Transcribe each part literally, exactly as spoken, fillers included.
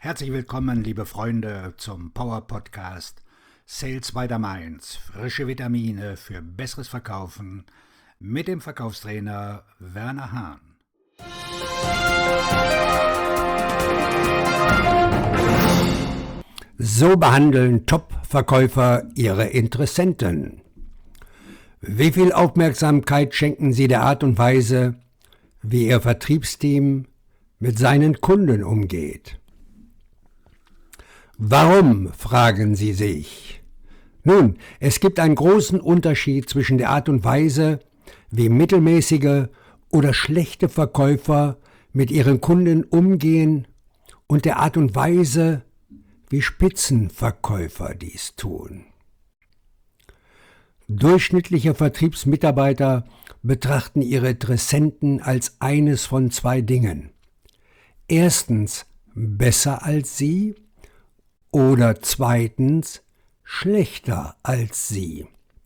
Herzlich willkommen, liebe Freunde, zum Power Podcast Sales by the Mainz. Frische Vitamine für besseres Verkaufen mit dem Verkaufstrainer Werner Hahn. So behandeln Top-Verkäufer ihre Interessenten. Wie viel Aufmerksamkeit schenken sie der Art und Weise, wie ihr Vertriebsteam mit seinen Kunden umgeht? Warum, fragen Sie sich? Nun, es gibt einen großen Unterschied zwischen der Art und Weise, wie mittelmäßige oder schlechte Verkäufer mit ihren Kunden umgehen und der Art und Weise, wie Spitzenverkäufer dies tun. Durchschnittliche Vertriebsmitarbeiter betrachten ihre Interessenten als eines von zwei Dingen. Erstens besser als sie oder zweitens schlechter als sie.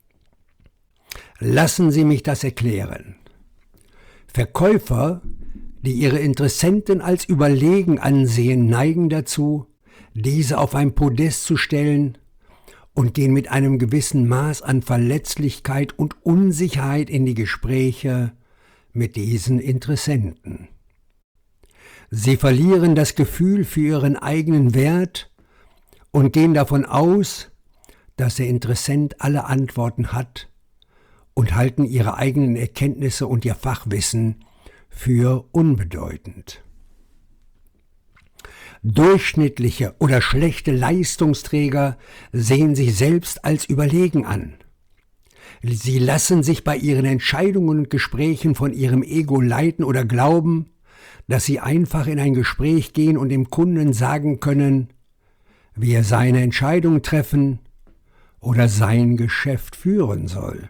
Lassen Sie mich das erklären. Verkäufer, die ihre Interessenten als überlegen ansehen, neigen dazu, diese auf ein Podest zu stellen und gehen mit einem gewissen Maß an Verletzlichkeit und Unsicherheit in die Gespräche mit diesen Interessenten. Sie verlieren das Gefühl für ihren eigenen Wert und gehen davon aus, dass der Interessent alle Antworten hat und halten ihre eigenen Erkenntnisse und ihr Fachwissen für unbedeutend. Durchschnittliche oder schlechte Leistungsträger sehen sich selbst als überlegen an. Sie lassen sich bei ihren Entscheidungen und Gesprächen von ihrem Ego leiten oder glauben, dass sie einfach in ein Gespräch gehen und dem Kunden sagen können, wie er seine Entscheidung treffen oder sein Geschäft führen soll.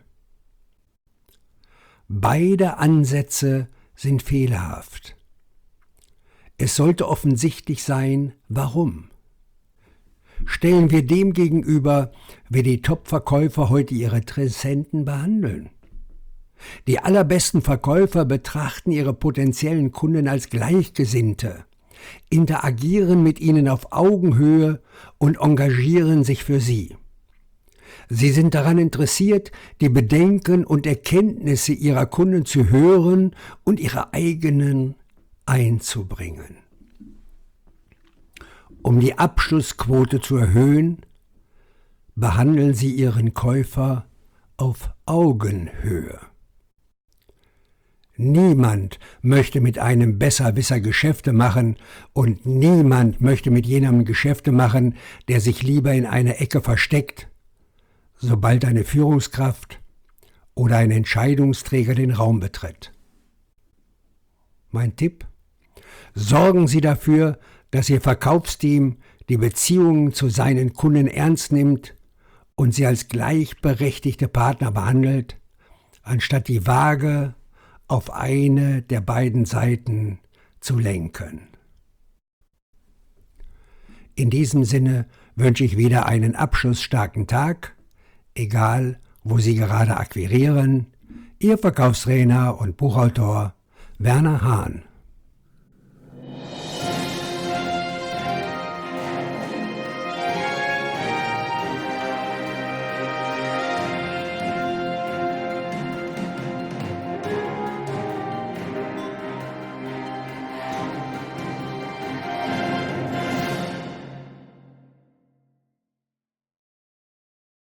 Beide Ansätze sind fehlerhaft. Es sollte offensichtlich sein, warum. Stellen wir dem gegenüber, wie die Top-Verkäufer heute ihre Interessenten behandeln. Die allerbesten Verkäufer betrachten ihre potenziellen Kunden als Gleichgesinnte, interagieren mit ihnen auf Augenhöhe und engagieren sich für sie. Sie sind daran interessiert, die Bedenken und Erkenntnisse ihrer Kunden zu hören und ihre eigenen einzubringen. Um die Abschlussquote zu erhöhen, behandeln sie ihren Käufer auf Augenhöhe. Niemand möchte mit einem Besserwisser Geschäfte machen und niemand möchte mit jenem Geschäfte machen, der sich lieber in einer Ecke versteckt, sobald eine Führungskraft oder ein Entscheidungsträger den Raum betritt. Mein Tipp: Sorgen Sie dafür, dass Ihr Verkaufsteam die Beziehungen zu seinen Kunden ernst nimmt und sie als gleichberechtigte Partner behandelt, anstatt die Waage auf eine der beiden Seiten zu lenken. In diesem Sinne wünsche ich wieder einen abschlussstarken Tag, egal wo Sie gerade akquirieren. Ihr Verkaufstrainer und Buchautor Werner Hahn.